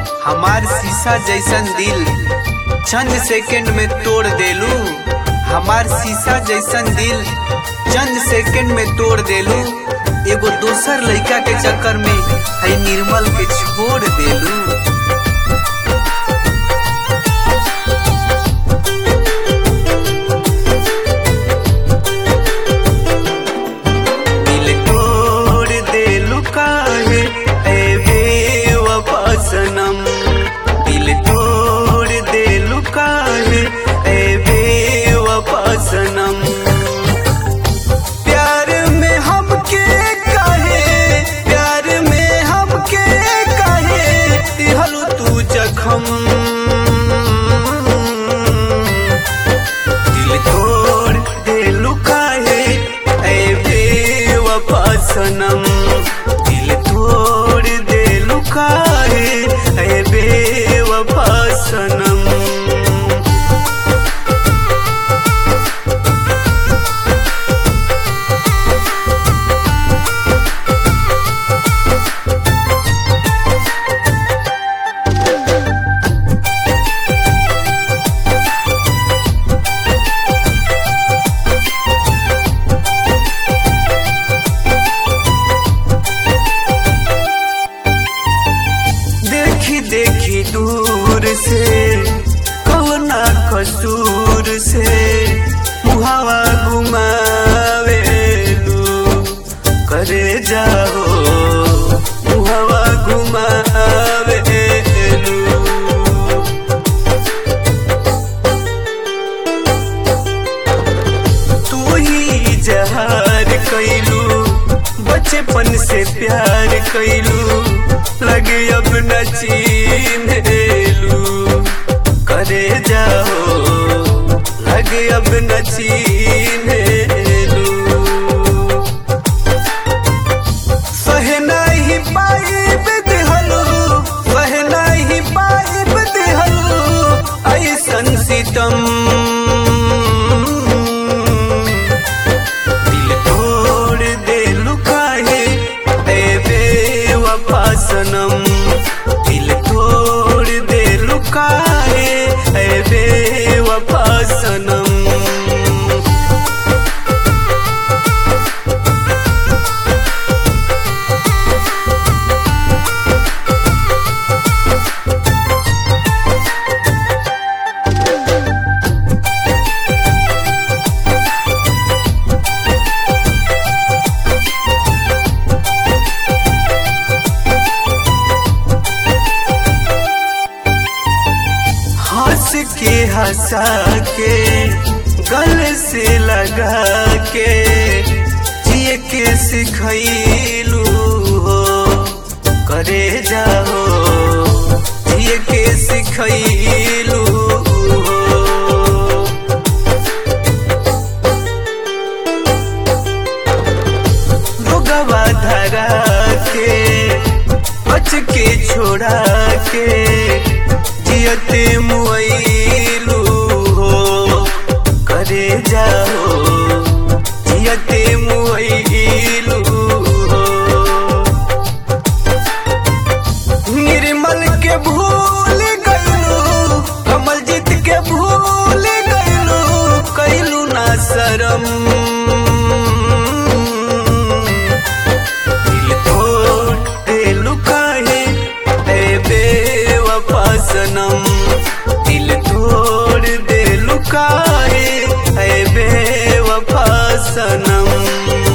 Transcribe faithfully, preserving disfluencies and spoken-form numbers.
हमार शीशा जैसन दिल चंद सेकंड में तोड़ देलू। हमार शीशा जैसन दिल चंद सेकंड में तोड़ देलू। एगो दोसर लड़का के चक्कर में है निर्मल के छोड़ देलू। सनम दिल तोड़ दे लुकाए ऐ बेवफा सनम। देखी दूर से कौना कसूर से मुहावा घुमावेलू करे जाओ मुहावा घुमावेलू। तू ही जहार कैलू बचपन से प्यार कैलू लगे अब न चिन्हेलू करे जाओ लगे अब न चिन्हेलू। सह नहीं पाइब दिहलू सह नहीं पाइब दिहलू ऐसन सितम। दिल तोड़ दे लुकाए ऐ बेवफा सनम। दिल तोड़ दे लुकाए ऐ बेवफा सनम। हंस के हंसा के गले से लगा के जिए के सिखैलू हो करे जाओ जिए के सिखैलू हो। रुगवा धरा के बच के छोड़ा के जियते मुआइलू हो करे जाओ जियते मुआइलू हो। निर्मल के भूल गइलू कमल जीत के भूल गइलू कैलू ना शरम। दिल तोड़ दे लुकाए ऐ बेवफा सनम। दिल तोड़ दे लुकाए ऐ बेवफा सनम।